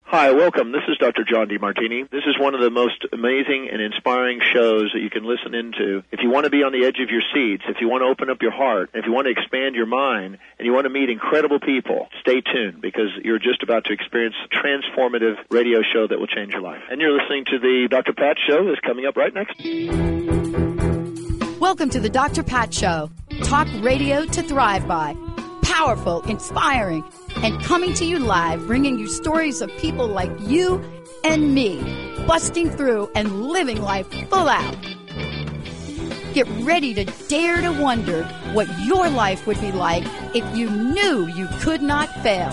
Hi, welcome. This is Dr. John DeMartini. This is one of the most amazing and inspiring shows that you can listen into. If you want to be on the edge of your seats, if you want to open up your heart, if you want to expand your mind, and you want to meet incredible people, stay tuned because you're just about to experience a transformative radio show that will change your life. And you're listening to the Dr. Pat Show that's coming up right next. Welcome to the Dr. Pat Show. Talk radio to thrive by. Powerful, inspiring, and coming to you live, bringing you stories of people like you and me, busting through and living life full out. Get ready to dare to wonder what your life would be like if you knew you could not fail.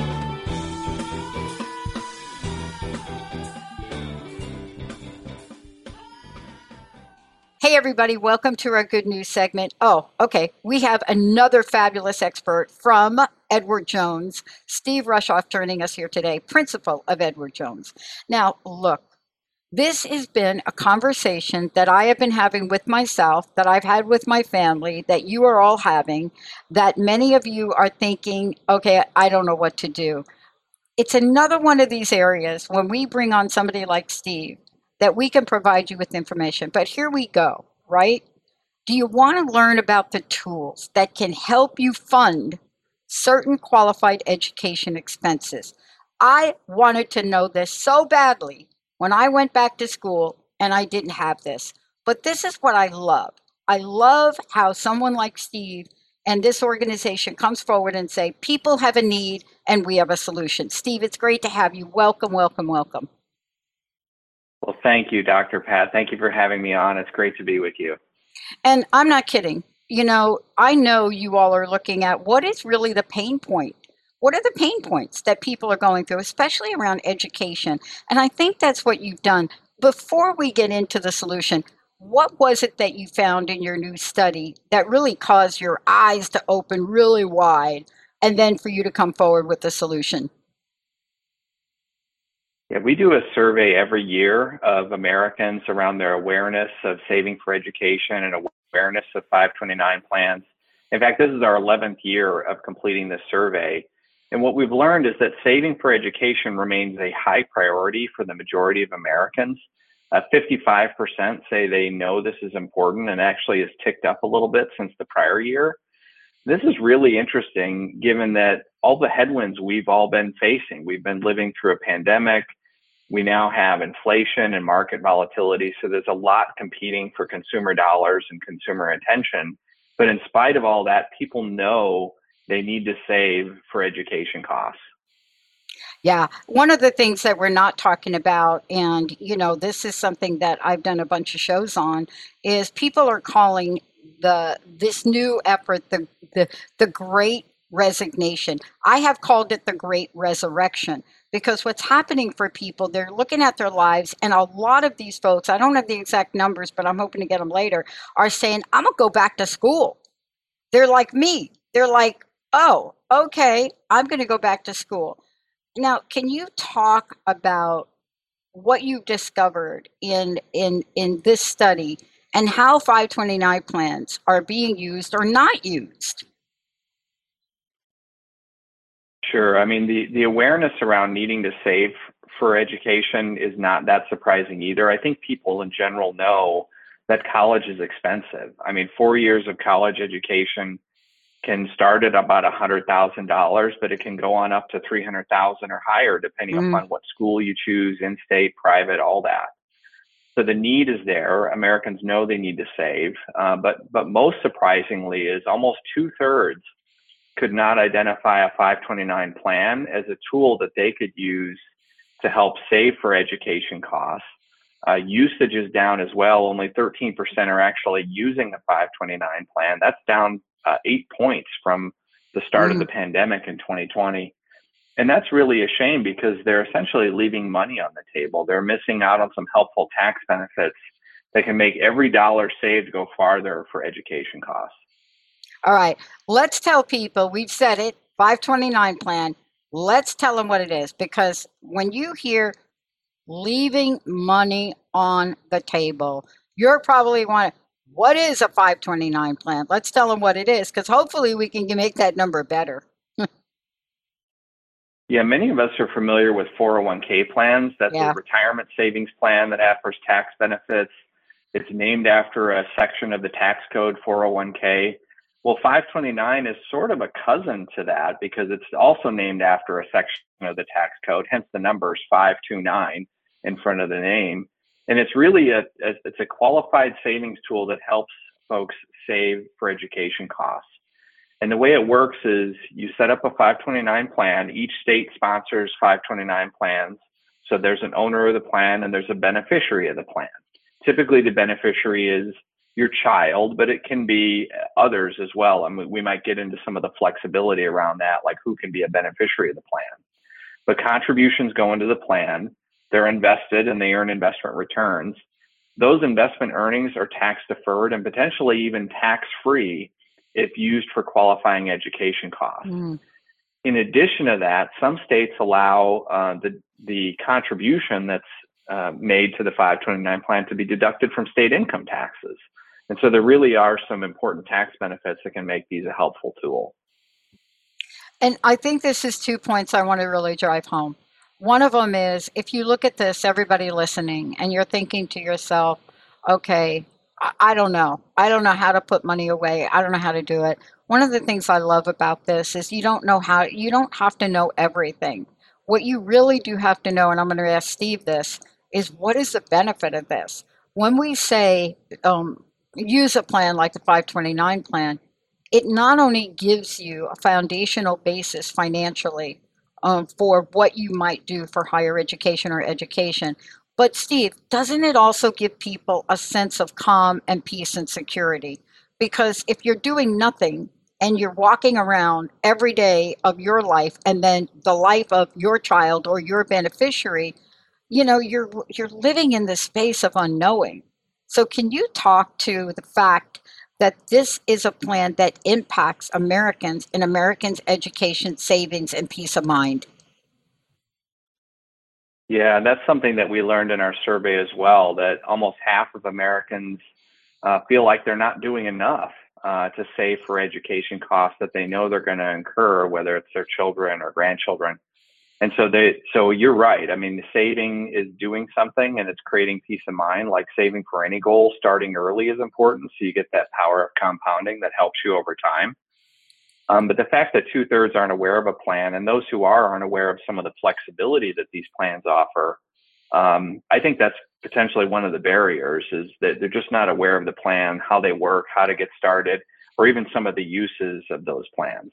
Hey, everybody. Welcome to our good news segment. Oh, okay. We have another fabulous expert from Edward Jones, Steve Rushoff, joining us here today, principal of Edward Jones. Now, look, this has been a conversation that I have been having with myself, that I've had with my family, that you are all having, that many of you are thinking, okay, I don't know what to do. It's another one of these areas when we bring on somebody like Steve, that we can provide you with information. But here we go, right? Do you want to learn about the tools that can help you fund certain qualified education expenses? I wanted to know this so badly when I went back to school and I didn't have this. But this is what I love. I love how someone like Steve and this organization comes forward and say, people have a need and we have a solution. Steve, it's great to have you. Welcome, welcome, welcome. Well, thank you, Dr. Pat. Thank you for having me on. It's great to be with you. And I'm not kidding. You know, I know you all are looking at what is really the pain point. What are the pain points that people are going through, especially around education? And I think that's what you've done. Before we get into the solution, what was it that you found in your new study that really caused your eyes to open really wide and then for you to come forward with the solution? Yeah, we do a survey every year of Americans around their awareness of saving for education and awareness of 529 plans. In fact, this is our 11th year of completing this survey. And what we've learned is that saving for education remains a high priority for the majority of Americans. 55% say they know this is important, and actually has ticked up a little bit since the prior year. This is really interesting given that all the headwinds we've all been facing. We've been living through a pandemic. We now have inflation and market volatility. So there's a lot competing for consumer dollars and consumer attention. But in spite of all that, people know they need to save for education costs. Yeah. One of the things that we're not talking about, and, you know, this is something that I've done a bunch of shows on, is people are calling this new effort the Great Resignation. I have called it the Great Resurrection because what's happening for people, they're looking at their lives, and a lot of these folks, I don't have the exact numbers, but I'm hoping to get them later, are saying, I'm going to go back to school. They're like me. They're like, oh, okay, I'm going to go back to school. Now, can you talk about what you've discovered in this study and how 529 plans are being used or not used? Sure. I mean, the awareness around needing to save for education is not that surprising either. I think people in general know that college is expensive. I mean, 4 years of college education can start at about $100,000, but it can go on up to $300,000 or higher, depending upon what school you choose, in-state, private, all that. So the need is there. Americans know they need to save, but most surprisingly is almost 2/3 could not identify a 529 plan as a tool that they could use to help save for education costs. Usage is down as well. Only 13% are actually using the 529 plan. That's down 8 points from the start of the pandemic in 2020. And that's really a shame because they're essentially leaving money on the table. They're missing out on some helpful tax benefits that can make every dollar saved go farther for education costs. All right, let's tell people, we've said it, 529 plan. Let's tell them what it is, because when you hear leaving money on the table, you're probably wondering, what is a 529 plan? Let's tell them what it is, because hopefully we can make that number better. Yeah, many of us are familiar with 401k plans. That's a Yeah. retirement savings plan that offers tax benefits. It's named after a section of the tax code, 401k. Well, 529 is sort of a cousin to that because it's also named after a section of the tax code, hence the numbers 529 in front of the name. And it's really it's a qualified savings tool that helps folks save for education costs. And the way it works is you set up a 529 plan. Each state sponsors 529 plans. So there's an owner of the plan and there's a beneficiary of the plan. Typically, the beneficiary is your child, but it can be others as well. And we might get into some of the flexibility around that, like who can be a beneficiary of the plan. But contributions go into the plan. They're invested and they earn investment returns. Those investment earnings are tax deferred and potentially even tax free if used for qualifying education costs. In addition to that, some states allow the contribution that's made to the 529 plan to be deducted from state income taxes. And so there really are some important tax benefits that can make these a helpful tool. And I think this is 2 points I want to really drive home. One of them is, if you look at this, everybody listening, and you're thinking to yourself, okay, I don't know. I don't know how to put money away. I don't know how to do it. One of the things I love about this is you don't have to know everything. What you really do have to know, and I'm going to ask Steve this, is what is the benefit of this? When we say use a plan like the 529 plan, it not only gives you a foundational basis financially for what you might do for higher education or education, but Steve, doesn't it also give people a sense of calm and peace and security? Because if you're doing nothing and you're walking around every day of your life and then the life of your child or your beneficiary, you're living in the space of unknowing. So can you talk to the fact that this is a plan that impacts Americans and Americans' education, savings, and peace of mind? Yeah, that's something that we learned in our survey as well, that almost half of Americans feel like they're not doing enough to save for education costs that they know they're going to incur, whether it's their children or grandchildren. And so you're right. I mean, the saving is doing something and it's creating peace of mind. Like saving for any goal, starting early is important. So you get that power of compounding that helps you over time. But the fact that 2/3 aren't aware of a plan, and those who aren't aware of some of the flexibility that these plans offer, I think that's potentially one of the barriers, is that they're just not aware of the plan, how they work, how to get started, or even some of the uses of those plans.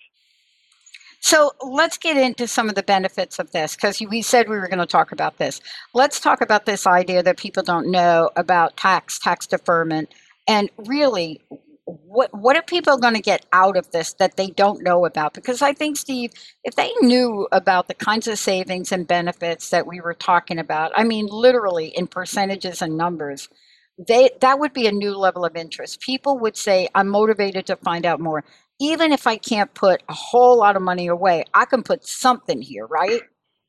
So let's get into some of the benefits of this, because we said we were going to talk about this. Let's talk about this idea that people don't know about tax deferment, and really, what are people going to get out of this that they don't know about? Because I think, Steve, if they knew about the kinds of savings and benefits that we were talking about, I mean, literally in percentages and numbers, that would be a new level of interest. People would say, I'm motivated to find out more. Even if I can't put a whole lot of money away, I can put something here, right?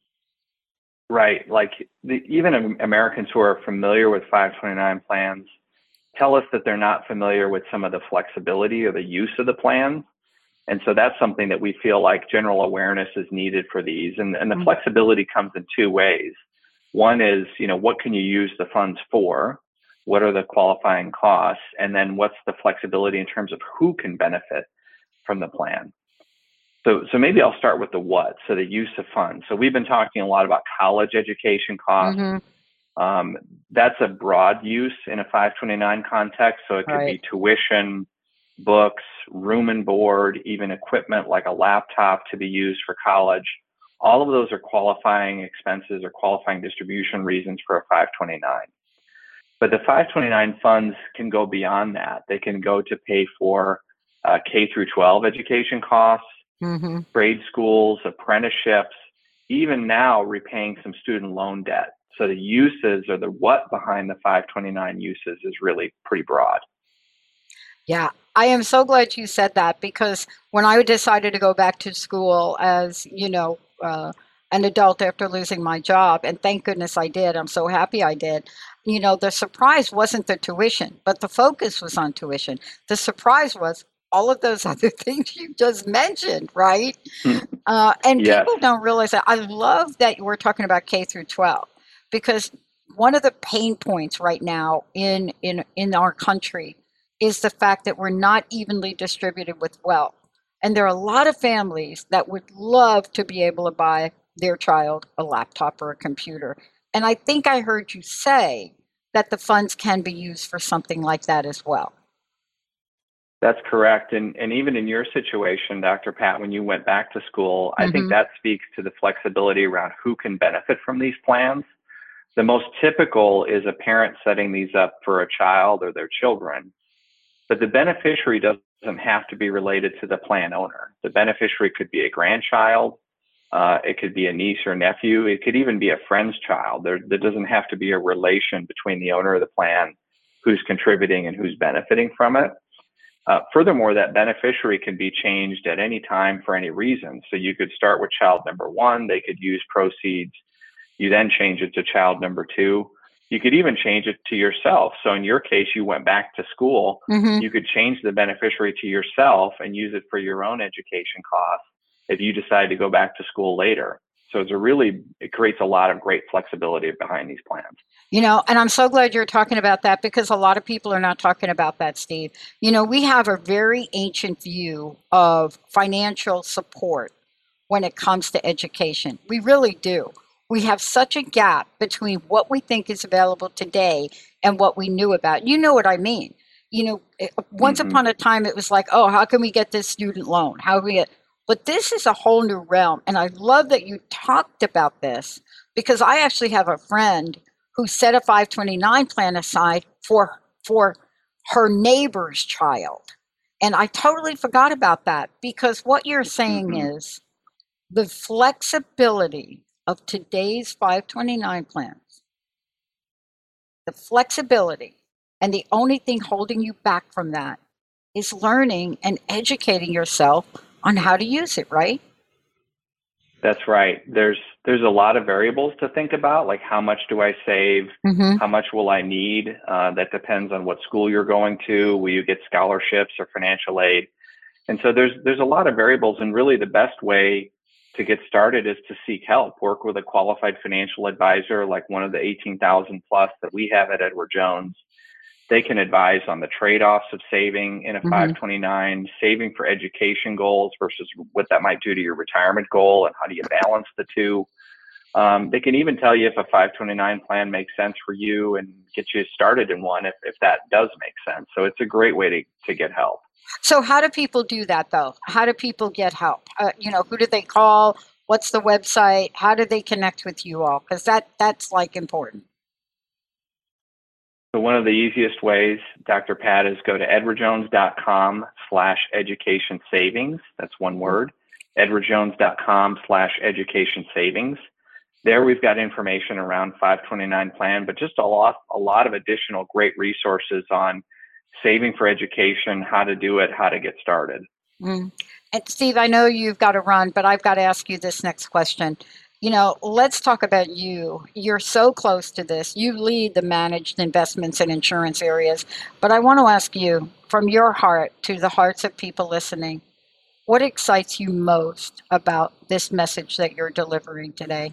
Right. Like even Americans who are familiar with 529 plans tell us that they're not familiar with some of the flexibility or the use of the plan. And so that's something that we feel like general awareness is needed for these. And the flexibility comes in 2 ways. One is, what can you use the funds for? What are the qualifying costs? And then what's the flexibility in terms of who can benefit from the plan? So maybe I'll start with the what, so the use of funds. So we've been talking a lot about college education costs. That's a broad use in a 529 context. So it could be tuition, books, room and board, even equipment like a laptop to be used for college. All of those are qualifying expenses or qualifying distribution reasons for a 529. But the 529 funds can go beyond that. They can go to pay for K through 12 education costs, grade schools, apprenticeships, even now repaying some student loan debt. So the uses, or the what behind the 529 uses, is really pretty broad. Yeah, I am so glad you said that, because when I decided to go back to school as, an adult after losing my job, and thank goodness I did, I'm so happy I did, the surprise wasn't the tuition, but the focus was on tuition. The surprise was, all of those other things you just mentioned, right? And Yes. people don't realize that. I love that we're talking about K through 12, because one of the pain points right now in our country is the fact that we're not evenly distributed with wealth. And there are a lot of families that would love to be able to buy their child a laptop or a computer. And I think I heard you say that the funds can be used for something like that as well. That's correct. And even in your situation, Dr. Pat, when you went back to school, I think that speaks to the flexibility around who can benefit from these plans. The most typical is a parent setting these up for a child or their children, but the beneficiary doesn't have to be related to the plan owner. The beneficiary could be a grandchild. It could be a niece or nephew. It could even be a friend's child. There doesn't have to be a relation between the owner of the plan, who's contributing and who's benefiting from it. Furthermore, that beneficiary can be changed at any time for any reason. So you could start with child number one. They could use proceeds. You then change it to child number two. You could even change it to yourself. So in your case, you went back to school. You could change the beneficiary to yourself and use it for your own education costs if you decide to go back to school later. So it creates a lot of great flexibility behind these plans. You know, and I'm so glad you're talking about that, because a lot of people are not talking about that, Steve. You know, we have a very ancient view of financial support when it comes to education. We really do. We have such a gap between what we think is available today and what we knew about. You know what I mean? You know, once upon a time, it was like, oh, how can we get this student loan? How can we get? But this is a whole new realm. And I love that you talked about this, because I actually have a friend who set a 529 plan aside for her neighbor's child. And I totally forgot about that, because what you're saying is the flexibility of today's 529 plans, the flexibility, and the only thing holding you back from that is learning and educating yourself on how to use it, right? That's right. There's a lot of variables to think about, like how much do I save? How much will I need? That depends on what school you're going to. Will you get scholarships or financial aid? And so there's a lot of variables, and really the best way to get started is to seek help. Work with a qualified financial advisor, like one of the 18,000 plus that we have at Edward Jones. They can advise on the trade-offs of saving in a 529, saving for education goals versus what that might do to your retirement goal, and how do you balance the two. They can even tell you if a 529 plan makes sense for you and get you started in one if that does make sense. So it's a great way to get help. So how do people do that, though? How do people get help? Who do they call? What's the website? How do they connect with you all? Because that's like important. So one of the easiest ways, Dr. Pat, is go to edwardjones.com/education savings. That's one word, edwardjones.com/education savings. There we've got information around 529 plan, but just a lot of additional great resources on saving for education, how to do it, how to get started. And Steve, I know you've got to run, but I've got to ask you this next question. Let's talk about you. You're so close to this. You lead the managed investments and insurance areas. But I want to ask you, from your heart to the hearts of people listening, what excites you most about this message that you're delivering today?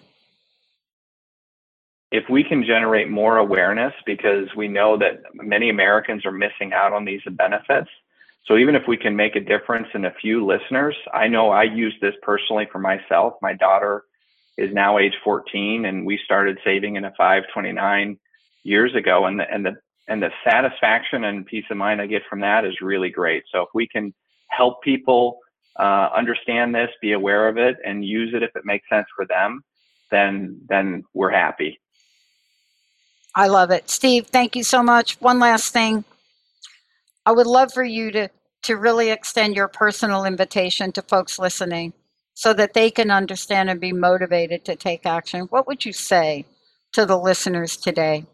If we can generate more awareness, because we know that many Americans are missing out on these benefits. So even if we can make a difference in a few listeners, I know I use this personally for myself. My daughter is now age 14, and we started saving in a 529 years ago. And the satisfaction and peace of mind I get from that is really great. So if we can help people understand this, be aware of it, and use it if it makes sense for them, then we're happy. I love it. Steve, thank you so much. One last thing. I would love for you to really extend your personal invitation to folks listening so that they can understand and be motivated to take action. What would you say to the listeners today?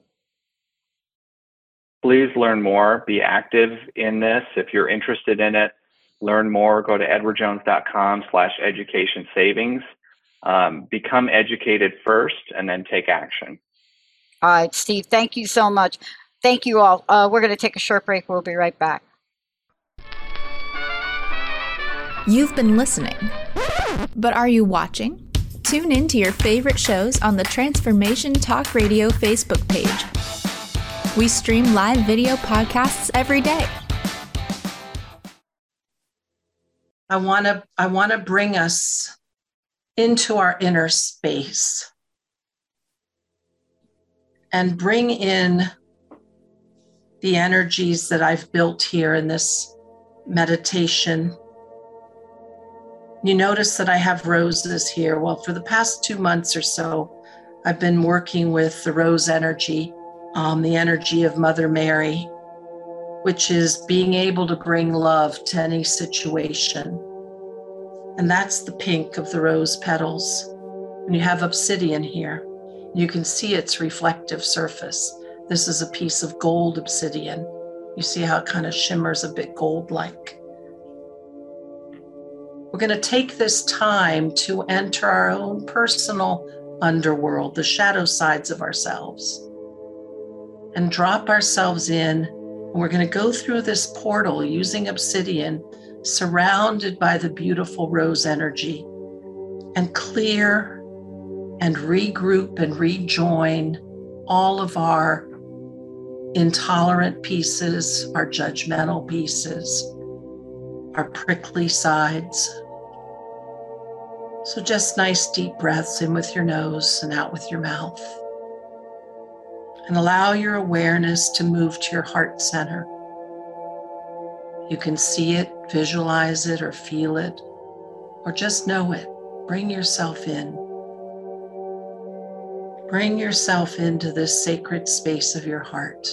Please learn more. Be active in this. If you're interested in it, learn more. Go to edwardjones.com/education savings. Become educated first and then take action. All right, Steve, thank you so much. Thank you all. We're going to take a short break. We'll be right back. You've been listening. But are you watching? Tune in to your favorite shows on the Transformation Talk Radio Facebook page. We stream live video podcasts every day. I want to bring us into our inner space and bring in the energies that I've built here in this meditation. You notice that I have roses here. Well, for the past 2 months or so, I've been working with the rose energy, the energy of Mother Mary, which is being able to bring love to any situation. And that's the pink of the rose petals. And you have obsidian here. You can see its reflective surface. This is a piece of gold obsidian. You see how it kind of shimmers a bit gold-like. We're going to take this time to enter our own personal underworld, the shadow sides of ourselves, and drop ourselves in. And we're going to go through this portal using obsidian, surrounded by the beautiful rose energy, and clear and regroup and rejoin all of our intolerant pieces, our judgmental pieces, our prickly sides. So just nice deep breaths in with your nose and out with your mouth. And allow your awareness to move to your heart center. You can see it, visualize it, or feel it, or just know it. Bring yourself in. Bring yourself into this sacred space of your heart.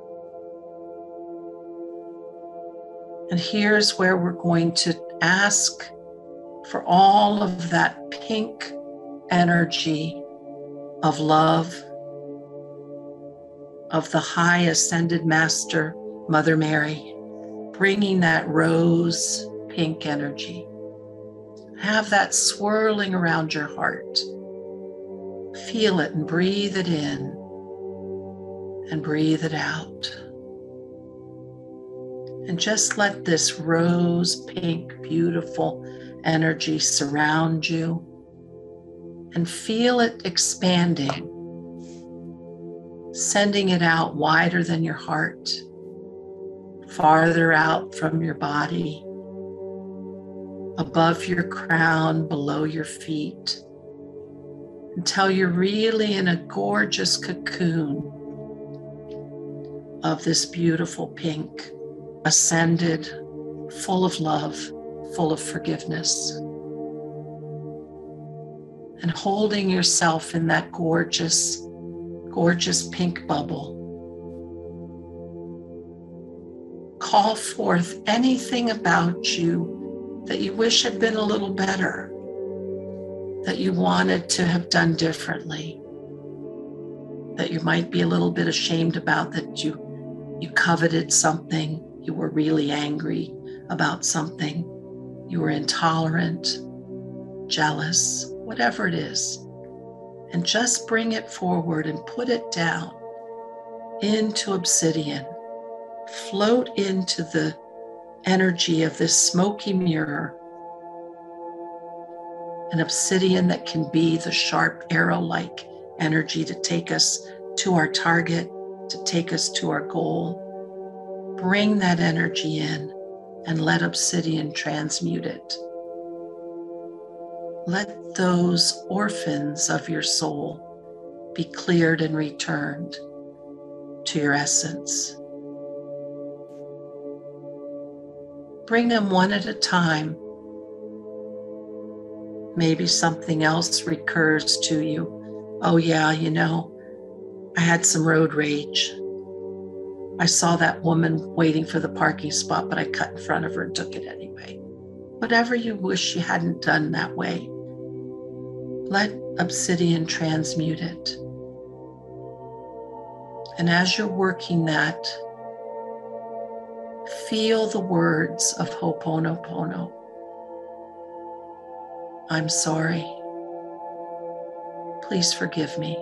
And here's where we're going to ask for all of that pink energy of love, of the high ascended master, Mother Mary, bringing that rose pink energy. Have that swirling around your heart. Feel it and breathe it in and breathe it out. And just let this rose pink, beautiful energy surround you and feel it expanding, sending it out wider than your heart, farther out from your body, above your crown, below your feet, until you're really in a gorgeous cocoon of this beautiful pink, ascended, full of love, full of forgiveness. And holding yourself in that gorgeous, gorgeous pink bubble. Call forth anything about you that you wish had been a little better, that you wanted to have done differently, that you might be a little bit ashamed about, that you coveted something, you were really angry about something, you were intolerant, jealous, whatever it is. And just bring it forward and put it down into obsidian. Float into the energy of this smoky mirror, an obsidian that can be the sharp arrow-like energy to take us to our target, to take us to our goal. Bring that energy in and let obsidian transmute it. Let those orphans of your soul be cleared and returned to your essence. Bring them one at a time. Maybe something else recurs to you. Oh yeah, I had some road rage. I saw that woman waiting for the parking spot, but I cut in front of her and took it anyway. Whatever you wish you hadn't done that way, let obsidian transmute it. And as you're working that, feel the words of Ho'oponopono. I'm sorry. Please forgive me.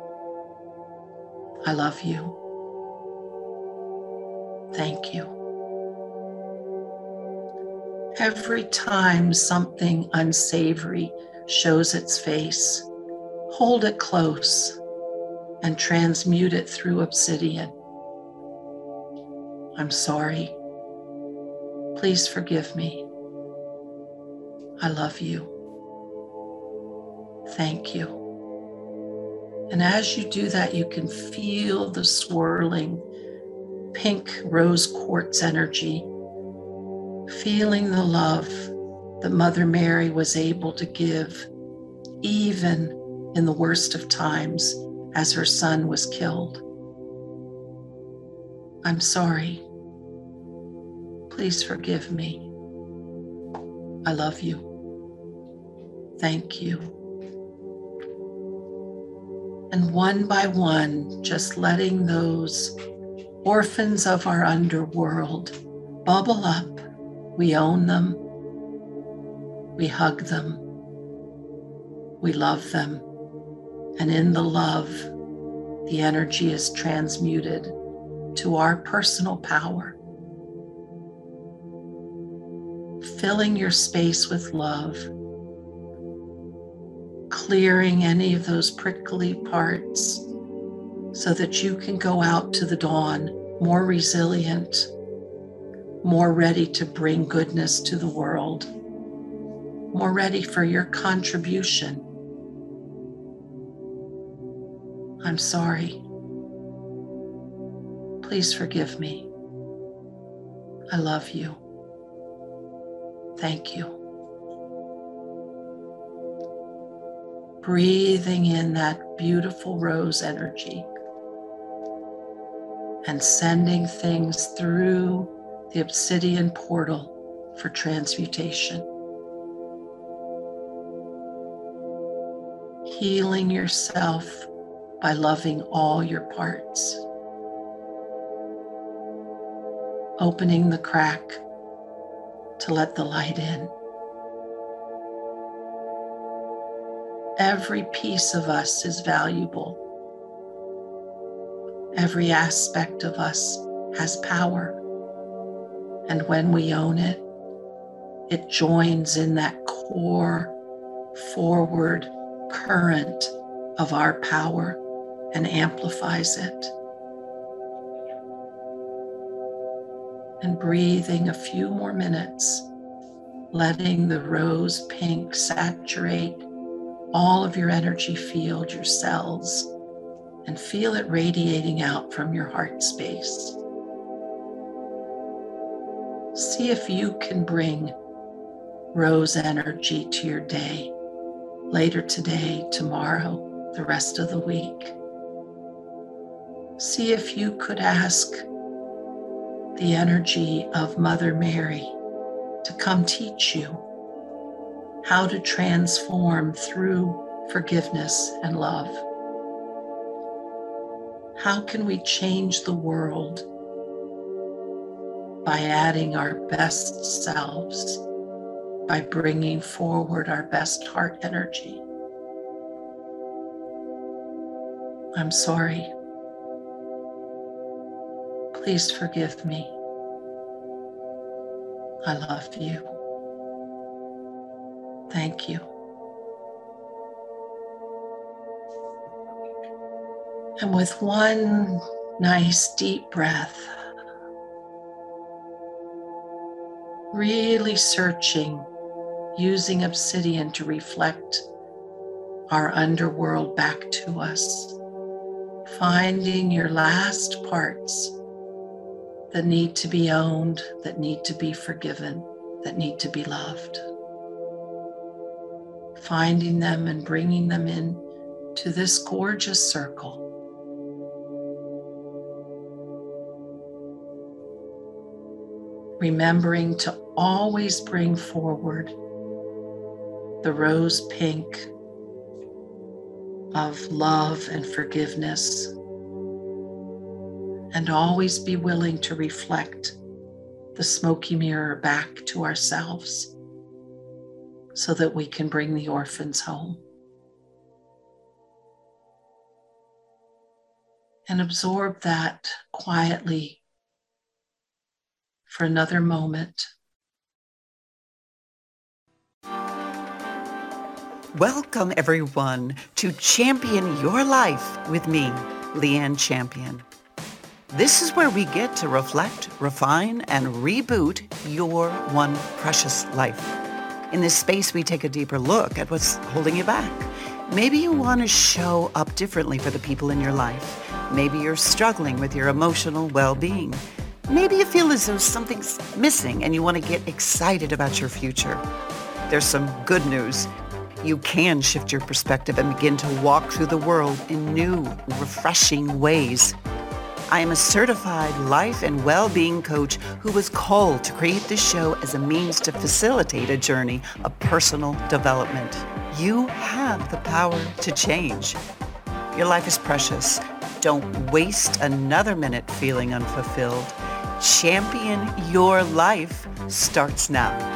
I love you. Thank you. Every time something unsavory shows its face, hold it close and transmute it through obsidian. I'm sorry. Please forgive me. I love you. Thank you. And as you do that, you can feel the swirling pink rose quartz energy, feeling the love that Mother Mary was able to give even in the worst of times as her son was killed. I'm sorry. Please forgive me. I love you. Thank you. And one by one, just letting those orphans of our underworld bubble up. We own them. We hug them. We love them. And in the love, the energy is transmuted to our personal power. Filling your space with love, clearing any of those prickly parts so that you can go out to the dawn more resilient, more ready to bring goodness to the world, more ready for your contribution. I'm sorry. Please forgive me. I love you. Thank you. Breathing in that beautiful rose energy and sending things through the obsidian portal for transmutation. Healing yourself by loving all your parts. Opening the crack to let the light in. Every piece of us is valuable. Every aspect of us has power. And when we own it, it joins in that core forward current of our power and amplifies it. And breathing a few more minutes, letting the rose pink saturate all of your energy field, your cells, and feel it radiating out from your heart space. See if you can bring rose energy to your day, later today, tomorrow, the rest of the week. See if you could ask the energy of Mother Mary to come teach you how to transform through forgiveness and love. How can we change the world by adding our best selves, by bringing forward our best heart energy? I'm sorry. Please forgive me. I love you. Thank you. And with one nice deep breath, really searching, using obsidian to reflect our underworld back to us, finding your last parts that need to be owned, that need to be forgiven, that need to be loved. Finding them and bringing them in to this gorgeous circle. Remembering to always bring forward the rose pink of love and forgiveness, and always be willing to reflect the smoky mirror back to ourselves so that we can bring the orphans home. And absorb that quietly for another moment. Welcome, everyone, to Champion Your Life with me, Leanne Champion. This is where we get to reflect, refine, and reboot your one precious life. In this space, we take a deeper look at what's holding you back. Maybe you want to show up differently for the people in your life. Maybe you're struggling with your emotional well-being. Maybe you feel as though something's missing and you want to get excited about your future. There's some good news. You can shift your perspective and begin to walk through the world in new, refreshing ways. I am a certified life and well-being coach who was called to create this show as a means to facilitate a journey of personal development. You have the power to change. Your life is precious. Don't waste another minute feeling unfulfilled. Champion Your Life starts now.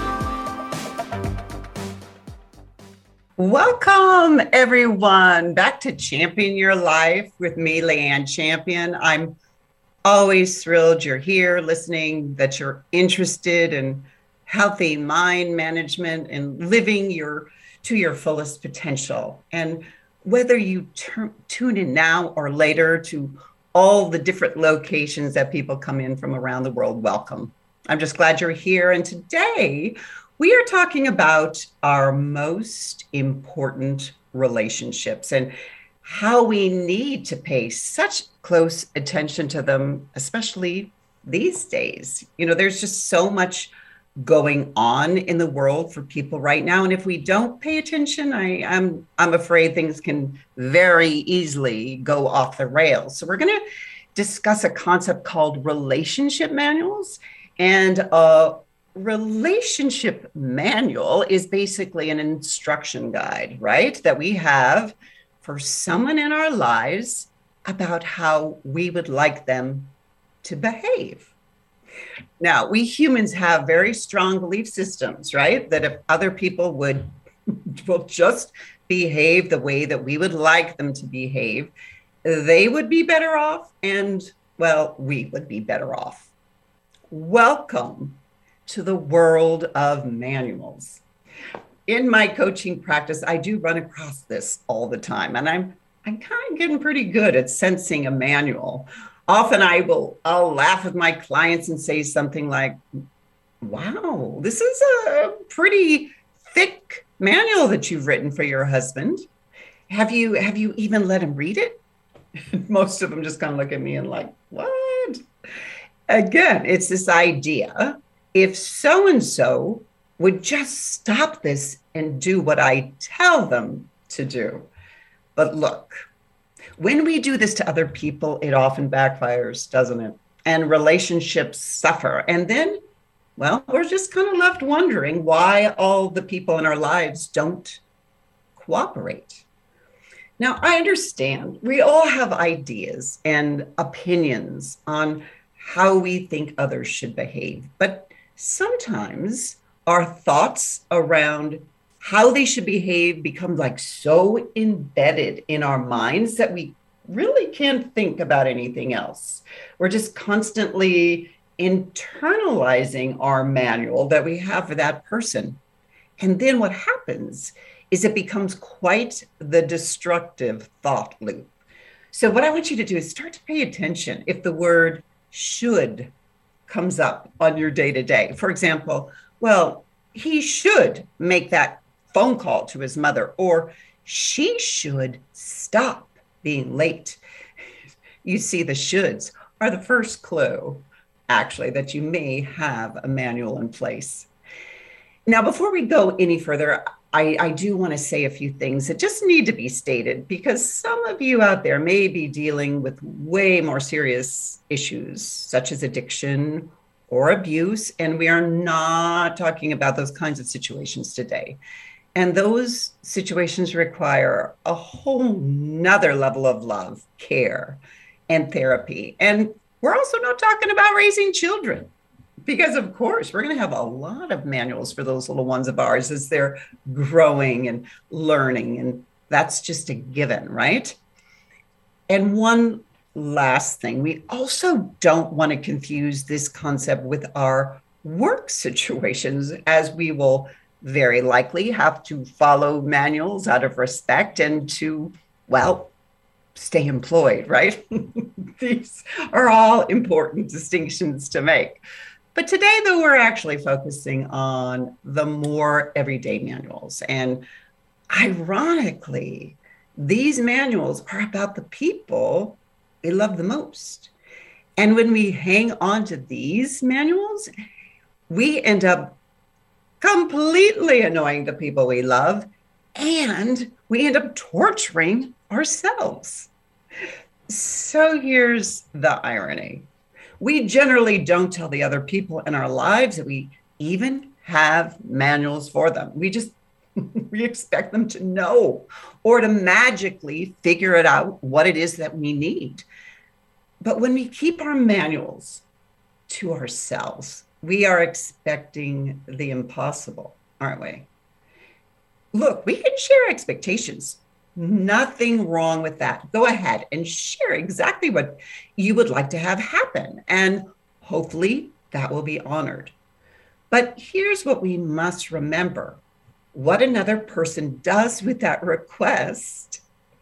Welcome, everyone, back to Champion Your Life with me, Leanne Champion. I'm always thrilled you're here listening, that you're interested in healthy mind management and living to your fullest potential. And whether you tune in now or later to all the different locations that people come in from around the world, welcome. I'm just glad you're here. And today, we are talking about our most important relationships and how we need to pay such close attention to them, especially these days. You know, there's just so much going on in the world for people right now. And if we don't pay attention, I'm afraid things can very easily go off the rails. So we're going to discuss a concept called relationship manuals. And relationship manual is basically an instruction guide, right? That we have for someone in our lives about how we would like them to behave. Now, we humans have very strong belief systems, right? That if other people will just behave the way that we would like them to behave, they would be better off and, well, we would be better off. Welcome to the world of manuals. In my coaching practice, I do run across this all the time, and I'm kind of getting pretty good at sensing a manual. Often I'll laugh with my clients and say something like, wow, this is a pretty thick manual that you've written for your husband. Have you even let him read it? Most of them just kind of look at me and like, what? Again, it's this idea. If so-and-so would just stop this and do what I tell them to do. But look, when we do this to other people, it often backfires, doesn't it? And relationships suffer. And then, well, we're just kind of left wondering why all the people in our lives don't cooperate. Now, I understand we all have ideas and opinions on how we think others should behave, but sometimes our thoughts around how they should behave become like so embedded in our minds that we really can't think about anything else. We're just constantly internalizing our manual that we have for that person. And then what happens is it becomes quite the destructive thought loop. So what I want you to do is start to pay attention if the word should comes up on your day-to-day. For example, well, he should make that phone call to his mother, or she should stop being late. You see, the shoulds are the first clue, actually, that you may have a manual in place. Now, before we go any further, I do want to say a few things that just need to be stated, because some of you out there may be dealing with way more serious issues, such as addiction or abuse, and we are not talking about those kinds of situations today. And those situations require a whole nother level of love, care, and therapy. And we're also not talking about raising children. Because, of course, we're going to have a lot of manuals for those little ones of ours as they're growing and learning. And that's just a given, right? And one last thing, we also don't want to confuse this concept with our work situations, as we will very likely have to follow manuals out of respect and to, well, stay employed, right? These are all important distinctions to make. But today, though, we're actually focusing on the more everyday manuals. And ironically, these manuals are about the people we love the most. And when we hang on to these manuals, we end up completely annoying the people we love, and we end up torturing ourselves. So here's the irony. We generally don't tell the other people in our lives that we even have manuals for them. We expect them to know or to magically figure it out what it is that we need. But when we keep our manuals to ourselves, we are expecting the impossible, aren't we? Look, we can share expectations. Nothing wrong with that. Go ahead and share exactly what you would like to have happen. And hopefully that will be honored. But here's what we must remember. What another person does with that request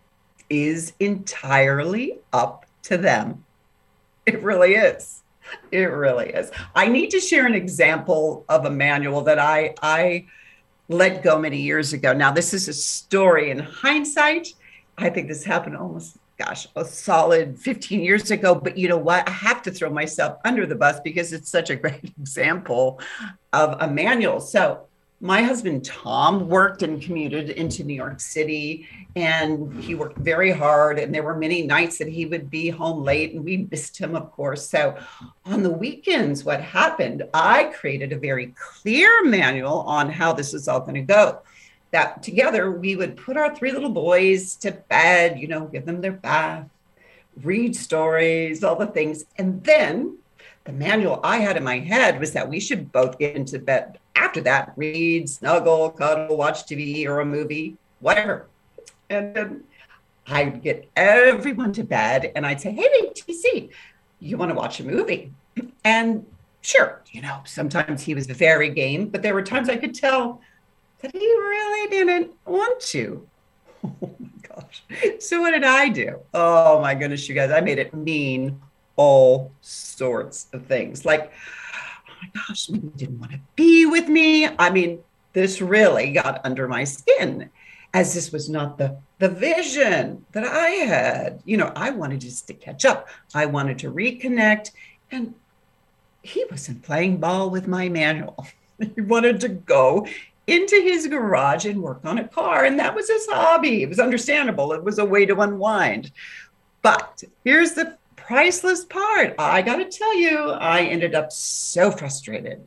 is entirely up to them. It really is. It really is. I need to share an example of a manual that I let go many years ago. Now, this is a story in hindsight. I think this happened almost, a solid 15 years ago. But you know what? I have to throw myself under the bus because it's such a great example of a manual. So my husband, Tom, worked and commuted into New York City, and he worked very hard. And there were many nights that he would be home late, and we missed him, of course. So on the weekends, what happened, I created a very clear manual on how this is all going to go. That together, we would put our three little boys to bed, give them their bath, read stories, all the things. And then the manual I had in my head was that we should both get into bed after that, read, snuggle, cuddle, watch TV or a movie, whatever. And then I'd get everyone to bed and I'd say, hey, TC, you want to watch a movie? And sure, sometimes he was very game, but there were times I could tell that he really didn't want to. Oh my gosh. So what did I do? Oh my goodness, you guys, I made it mean all sorts of things. Like, oh my gosh, he didn't want to be with me. I mean, this really got under my skin, as this was not the vision that I had. I wanted just to catch up. I wanted to reconnect. And he wasn't playing ball with my manual. He wanted to go into his garage and work on a car. And that was his hobby. It was understandable. It was a way to unwind. But here's the priceless part. I got to tell you, I ended up so frustrated,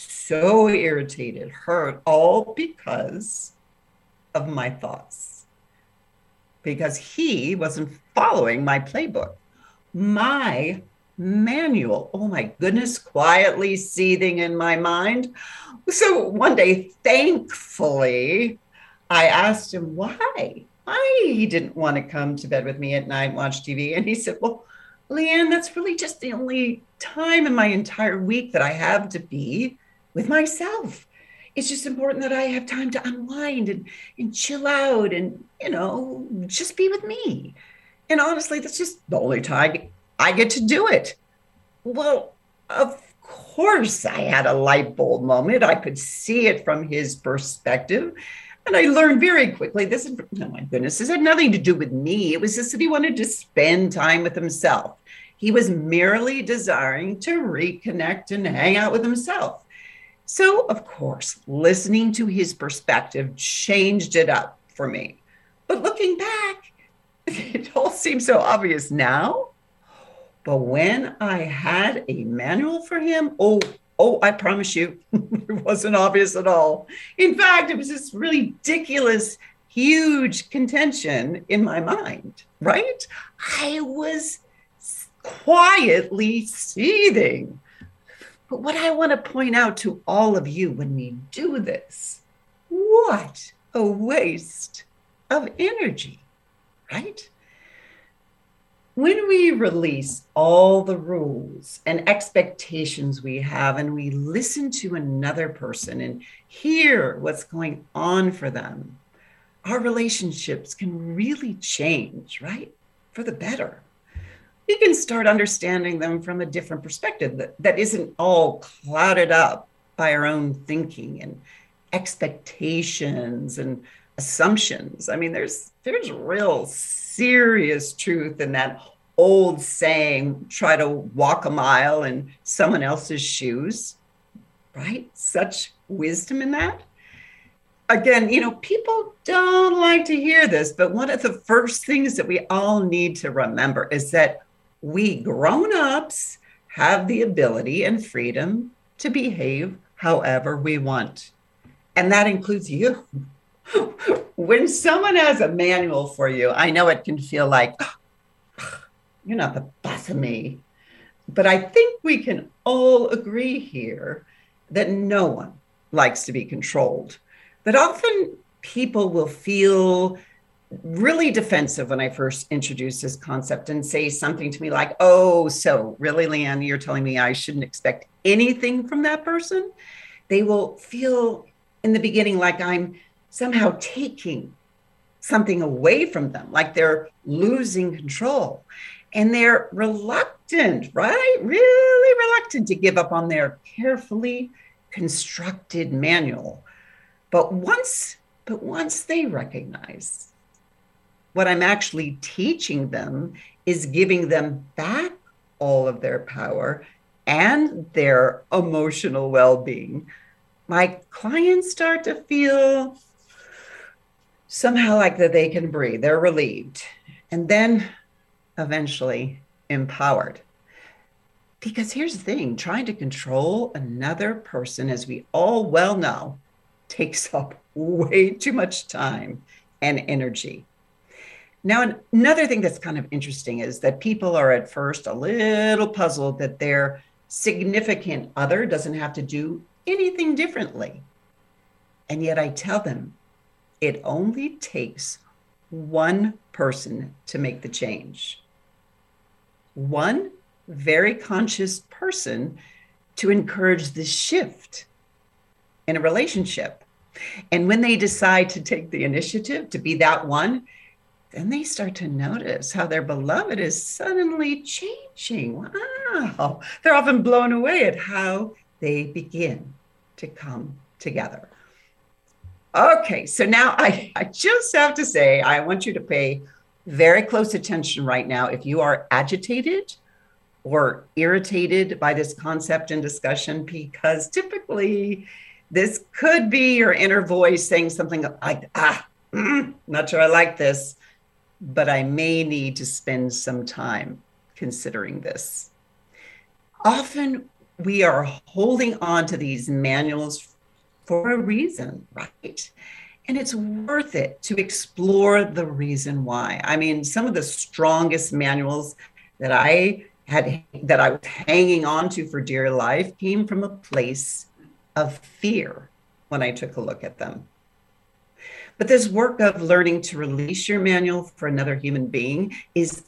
so irritated, hurt, all because of my thoughts. Because he wasn't following my playbook, my manual. Oh my goodness, quietly seething in my mind. So one day, thankfully, I asked him why he didn't want to come to bed with me at night and watch TV. And he said, well, Leanne, that's really just the only time in my entire week that I have to be with myself. It's just important that I have time to unwind and chill out and, just be with me. And honestly, that's just the only time I get to do it. Well, of course, I had a light bulb moment. I could see it from his perspective. And I learned very quickly, this had nothing to do with me. It was just that he wanted to spend time with himself. He was merely desiring to reconnect and hang out with himself. So, of course, listening to his perspective changed it up for me. But looking back, it all seems so obvious now. But when I had a manual for him, I promise you, it wasn't obvious at all. In fact, it was this ridiculous, huge contention in my mind, right? I was quietly seething. But what I want to point out to all of you when we do this, what a waste of energy, right? When we we release all the rules and expectations we have and we listen to another person and hear what's going on for them, our relationships can really change, right? For the better. We can start understanding them from a different perspective that isn't all clouded up by our own thinking and expectations and assumptions. I mean, there's real serious truth in that old saying, try to walk a mile in someone else's shoes, right? Such wisdom in that. Again, people don't like to hear this, but one of the first things that we all need to remember is that we grown-ups have the ability and freedom to behave however we want. And that includes you. When someone has a manual for you, I know it can feel like, you're not the boss of me. But I think we can all agree here that no one likes to be controlled. But often people will feel really defensive when I first introduce this concept and say something to me like, oh, so really, Leanne, you're telling me I shouldn't expect anything from that person? They will feel in the beginning like I'm somehow taking something away from them, like they're losing control. And they're reluctant, right? Really reluctant to give up on their carefully constructed manual. But once they recognize what I'm actually teaching them is giving them back all of their power and their emotional well-being, my clients start to feel somehow like that they can breathe. They're relieved. And then eventually empowered. Because here's the thing, trying to control another person, as we all well know, takes up way too much time and energy. Now, another thing that's kind of interesting is that people are at first a little puzzled that their significant other doesn't have to do anything differently. And yet I tell them it only takes one person to make the change. One very conscious person to encourage the shift in a relationship. And when they decide to take the initiative to be that one, then they start to notice how their beloved is suddenly changing. Wow. They're often blown away at how they begin to come together. Okay, so now I just have to say, I want you to pay very close attention right now if you are agitated or irritated by this concept and discussion, because typically this could be your inner voice saying something like, not sure I like this, but I may need to spend some time considering this. Often we are holding on to these manuals for a reason, right? And it's worth it to explore the reason why. I mean, some of the strongest manuals that I was hanging on to for dear life came from a place of fear when I took a look at them. But this work of learning to release your manual for another human being is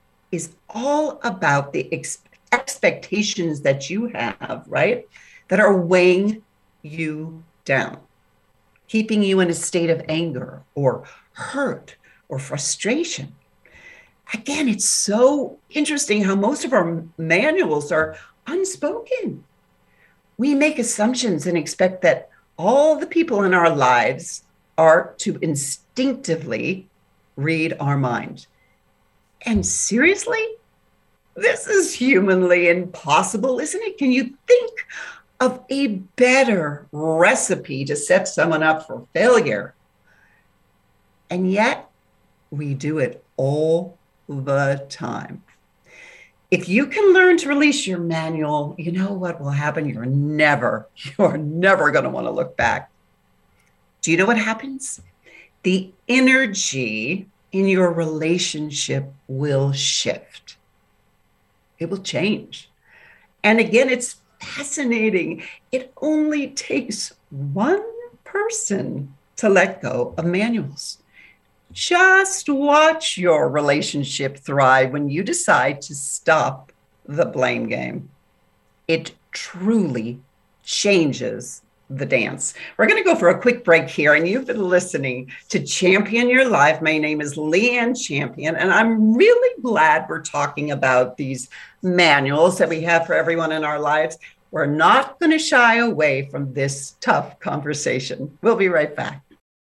all about the expectations that you have, right? That are weighing you down, keeping you in a state of anger or hurt or frustration. Again, it's so interesting how most of our manuals are unspoken. We make assumptions and expect that all the people in our lives are to instinctively read our mind. And seriously, this is humanly impossible, isn't it? Can you think of a better recipe to set someone up for failure? And yet, we do it all the time. If you can learn to release your manual, you know what will happen? You're never going to want to look back. Do you know what happens? The energy in your relationship will shift. It will change. And again, it's fascinating. It only takes one person to let go of manuals. Just watch your relationship thrive when you decide to stop the blame game. It truly changes the dance. We're going to go for a quick break here, and you've been listening to Champion Your Life. My name is Leanne Champion, and I'm really glad we're talking about these manuals that we have for everyone in our lives. We're not going to shy away from this tough conversation. We'll be right back.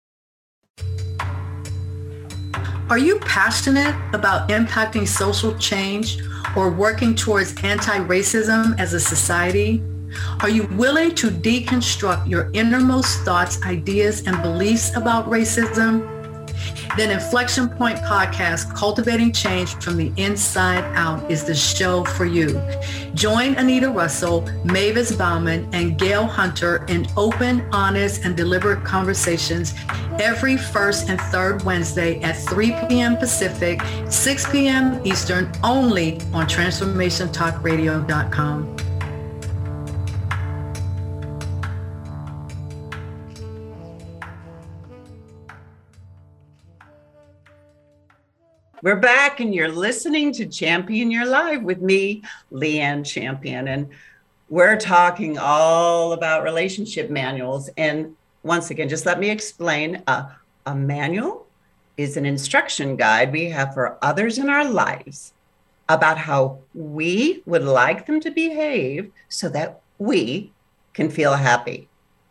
Are you passionate about impacting social change or working towards anti-racism as a society? Are you willing to deconstruct your innermost thoughts, ideas, and beliefs about racism? Then Inflection Point Podcast, Cultivating Change from the Inside Out, is the show for you. Join Anita Russell, Mavis Bauman, and Gail Hunter in open, honest, and deliberate conversations every first and third Wednesday at 3 p.m. Pacific, 6 p.m. Eastern, only on TransformationTalkRadio.com. We're back, and you're listening to Champion Your Life with me, Leanne Champion. And we're talking all about relationship manuals. And once again, just let me explain. A manual is an instruction guide we have for others in our lives about how we would like them to behave so that we can feel happy.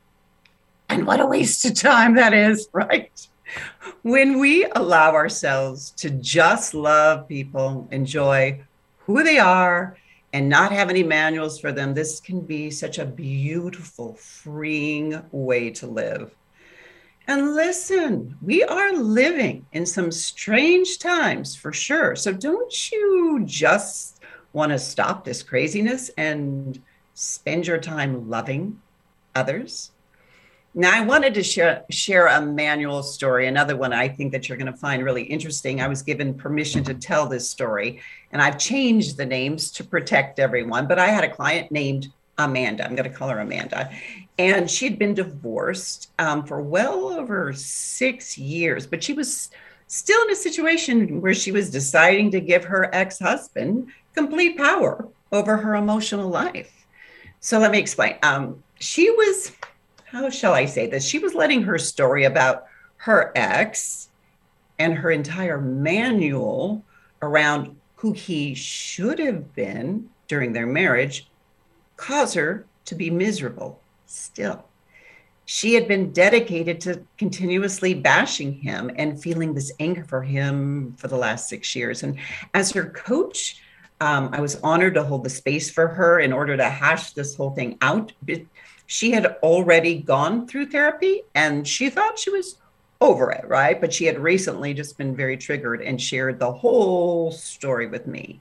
And what a waste of time that is, right? When we allow ourselves to just love people, enjoy who they are, and not have any manuals for them, this can be such a beautiful, freeing way to live. And listen, we are living in some strange times for sure. So don't you just want to stop this craziness and spend your time loving others? Now, I wanted to share a manual story, another one I think that you're going to find really interesting. I was given permission to tell this story, and I've changed the names to protect everyone, but I had a client named Amanda. I'm going to call her Amanda. And she'd been divorced for well over 6 years, but she was still in a situation where she was deciding to give her ex-husband complete power over her emotional life. So let me explain. She was... How shall I say this? She was letting her story about her ex and her entire manual around who he should have been during their marriage cause her to be miserable still. She had been dedicated to continuously bashing him and feeling this anger for him for the last 6 years. And as her coach, I was honored to hold the space for her in order to hash this whole thing out. She had already gone through therapy and she thought she was over it, right? But she had recently just been very triggered and shared the whole story with me.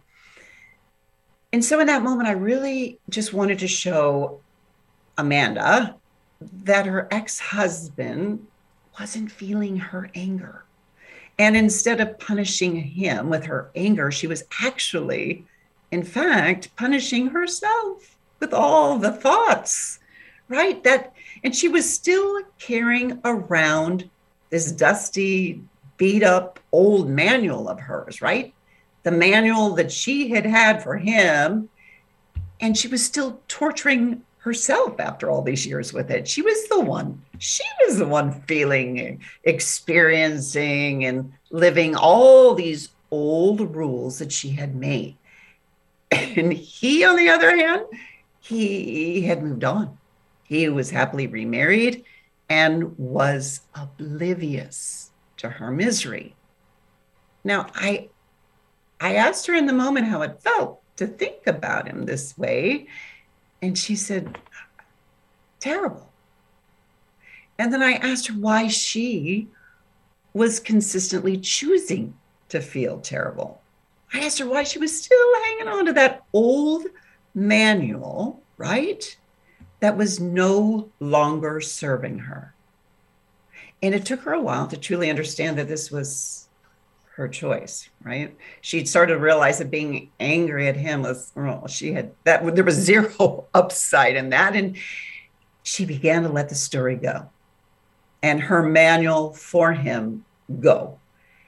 And so in that moment, I really just wanted to show Amanda that her ex-husband wasn't feeling her anger. And instead of punishing him with her anger, she was actually, in fact, punishing herself with all the thoughts. Right? And she was still carrying around this dusty, beat up old manual of hers, right? The manual that she had had for him. And she was still torturing herself after all these years with it. She was the one feeling, experiencing, and living all these old rules that she had made. And he, on the other hand, he had moved on. He was happily remarried and was oblivious to her misery. Now, I asked her in the moment how it felt to think about him this way. And she said, terrible. And then I asked her why she was consistently choosing to feel terrible. I asked her why she was still hanging on to that old manual, right? That was no longer serving her. And it took her a while to truly understand that this was her choice, right? She'd started to realize that being angry at him was, well, there was zero upside in that. And she began to let the story go and her manual for him go.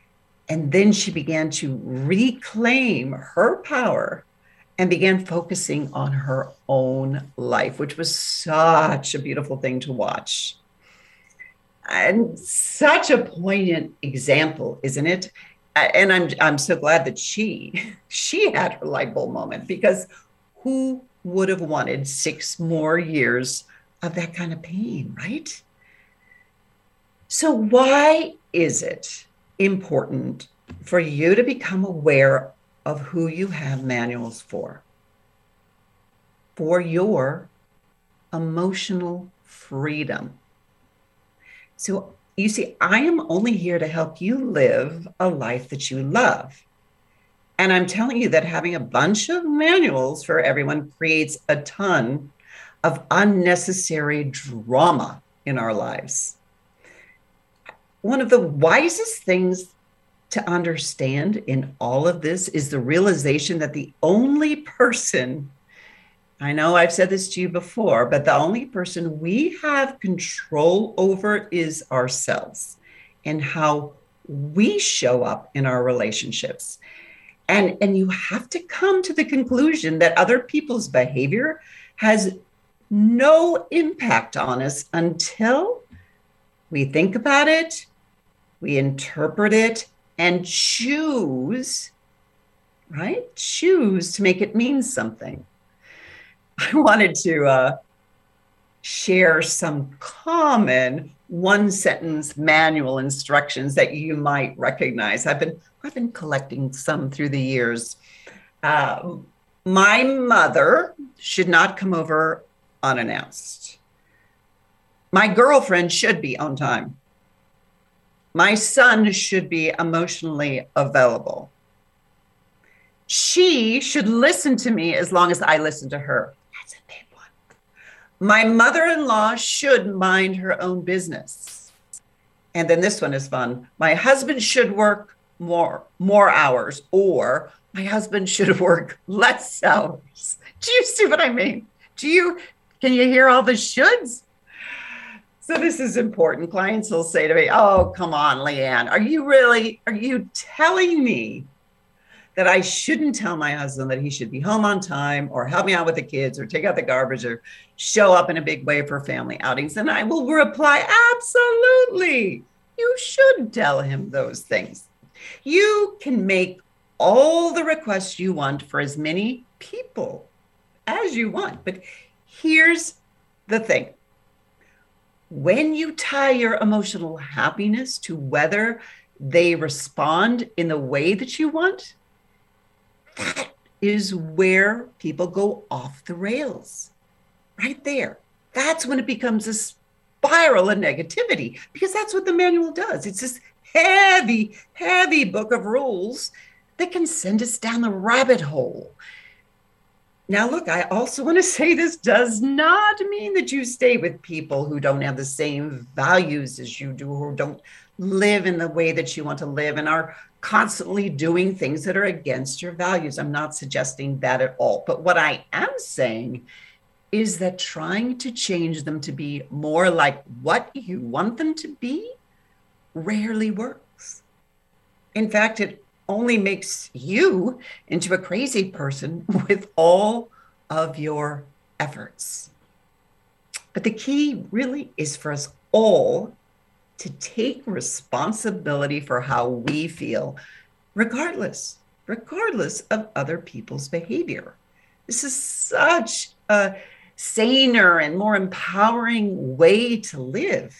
And then she began to reclaim her power and began focusing on her own life, which was such a beautiful thing to watch. And such a poignant example, isn't it? And I'm so glad that she had her light bulb moment, because who would have wanted 6 more years of that kind of pain, right? So why is it important for you to become aware of who you have manuals for? For your emotional freedom. So you see, I am only here to help you live a life that you love. And I'm telling you that having a bunch of manuals for everyone creates a ton of unnecessary drama in our lives. One of the wisest things to understand in all of this is the realization that the only person, I know I've said this to you before, but the only person we have control over is ourselves and how we show up in our relationships. And you have to come to the conclusion that other people's behavior has no impact on us until we think about it, we interpret it, and choose, right? Choose to make it mean something. I wanted to share some common one-sentence manual instructions that you might recognize. I've been collecting some through the years. My mother should not come over unannounced. My girlfriend should be on time. My son should be emotionally available. She should listen to me as long as I listen to her. That's a big one. My mother-in-law should mind her own business. And then this one is fun. My husband should work more hours, or my husband should work less hours. Do you see what I mean? Can you hear all the shoulds? So this is important. Clients will say to me, oh, come on, Leanne, are you telling me that I shouldn't tell my husband that he should be home on time, or help me out with the kids, or take out the garbage, or show up in a big way for family outings? And I will reply, absolutely. You should tell him those things. You can make all the requests you want for as many people as you want. But here's the thing. When you tie your emotional happiness to whether they respond in the way that you want, that is where people go off the rails. Right there. That's when it becomes a spiral of negativity, because that's what the manual does. It's this heavy, heavy book of rules that can send us down the rabbit hole. Now, look, I also want to say this does not mean that you stay with people who don't have the same values as you do, who don't live in the way that you want to live and are constantly doing things that are against your values. I'm not suggesting that at all. But what I am saying is that trying to change them to be more like what you want them to be rarely works. In fact, it only makes you into a crazy person with all of your efforts. But the key really is for us all to take responsibility for how we feel, regardless of other people's behavior. This is such a saner and more empowering way to live.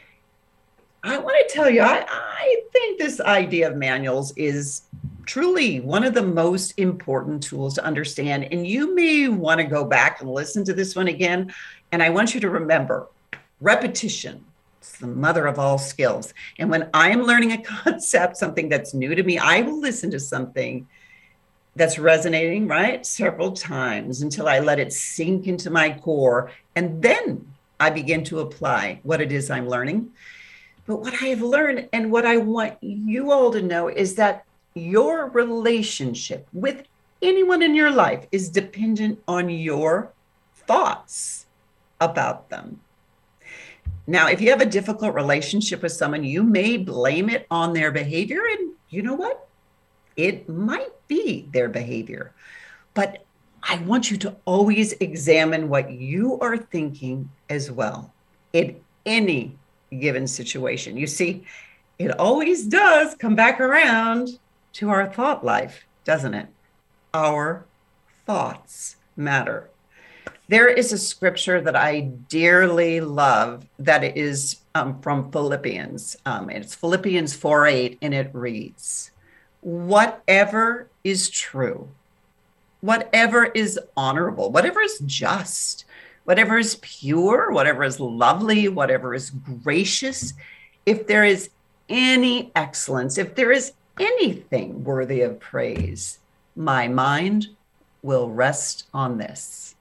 I want to tell you, I think this idea of manuals is truly one of the most important tools to understand. And you may want to go back and listen to this one again. And I want you to remember, repetition is the mother of all skills. And when I'm learning a concept, something that's new to me, I will listen to something that's resonating, right, several times until I let it sink into my core. And then I begin to apply what it is I'm learning. But what I have learned and what I want you all to know is that your relationship with anyone in your life is dependent on your thoughts about them. Now, if you have a difficult relationship with someone, you may blame it on their behavior, and you know what? It might be their behavior, but I want you to always examine what you are thinking as well in any given situation. You see, it always does come back around to our thought life, doesn't it? Our thoughts matter. There is a scripture that I dearly love that is from Philippians. It's Philippians 4:8, and it reads, whatever is true, whatever is honorable, whatever is just, whatever is pure, whatever is lovely, whatever is gracious, if there is any excellence, if there is anything worthy of praise, my mind will rest on this.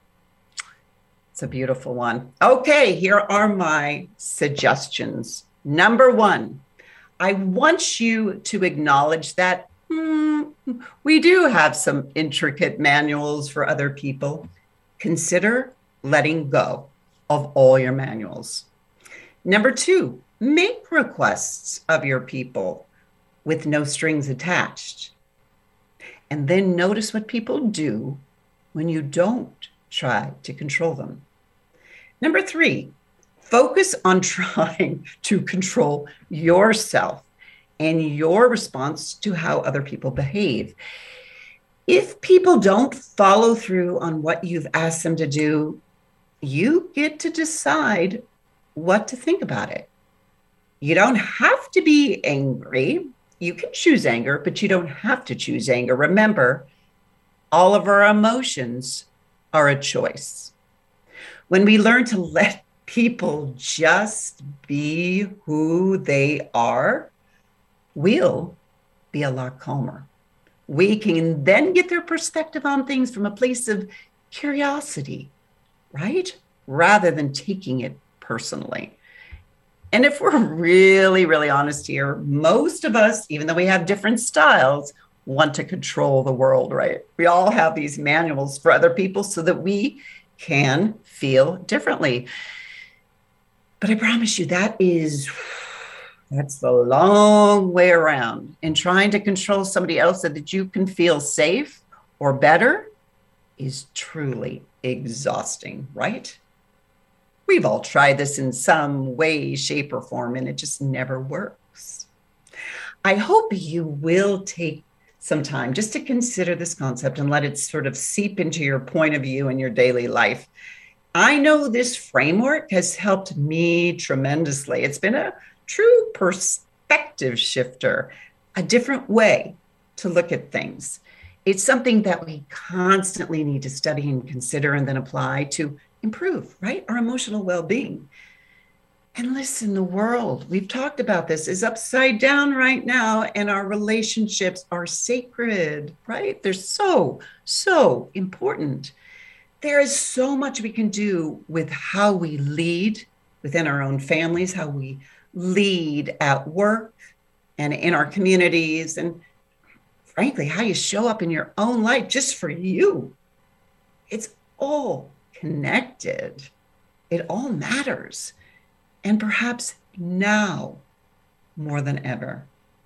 It's a beautiful one. Okay, here are my suggestions. Number one, I want you to acknowledge that we do have some intricate manuals for other people. Consider letting go of all your manuals. Number two, make requests of your people with no strings attached. And then notice what people do when you don't try to control them. Number three, focus on trying to control yourself and your response to how other people behave. If people don't follow through on what you've asked them to do, you get to decide what to think about it. You don't have to be angry. You can choose anger, but you don't have to choose anger. Remember, all of our emotions are a choice. When we learn to let people just be who they are, we'll be a lot calmer. We can then get their perspective on things from a place of curiosity, right? Rather than taking it personally. And if we're really, really honest here, most of us, even though we have different styles, want to control the world, right? We all have these manuals for other people so that we can feel differently. But I promise you that's the long way around. And trying to control somebody else so that you can feel safe or better is truly exhausting, right? We've all tried this in some way, shape, or form, and it just never works. I hope you will take some time just to consider this concept and let it sort of seep into your point of view in your daily life. I know this framework has helped me tremendously. It's been a true perspective shifter, a different way to look at things. It's something that we constantly need to study and consider and then apply to improve, right? Our emotional well-being. And listen, the world, we've talked about this, is upside down right now, and our relationships are sacred, right? They're so, so important. There is so much we can do with how we lead within our own families, how we lead at work and in our communities, and frankly, how you show up in your own life just for you. It's all connected. It all matters. And perhaps now more than ever,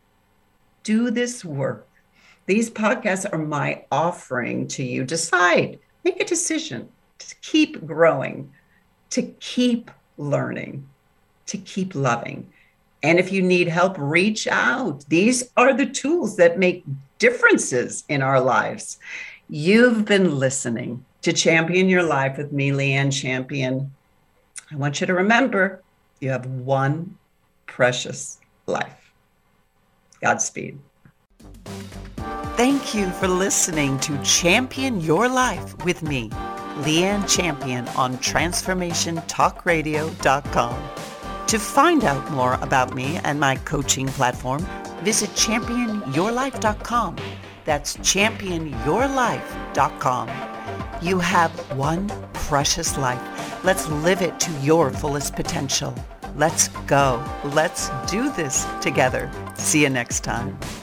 do this work. These podcasts are my offering to you. Decide, make a decision to keep growing, to keep learning, to keep loving. And if you need help, reach out. These are the tools that make differences in our lives. You've been listening to Champion Your Life with me, Leanne Champion. I want you to remember, you have one precious life. Godspeed. Thank you for listening to Champion Your Life with me, Leanne Champion, on TransformationTalkRadio.com. To find out more about me and my coaching platform, visit ChampionYourLife.com. That's ChampionYourLife.com. You have one precious life. Let's live it to your fullest potential. Let's go. Let's do this together. See you next time.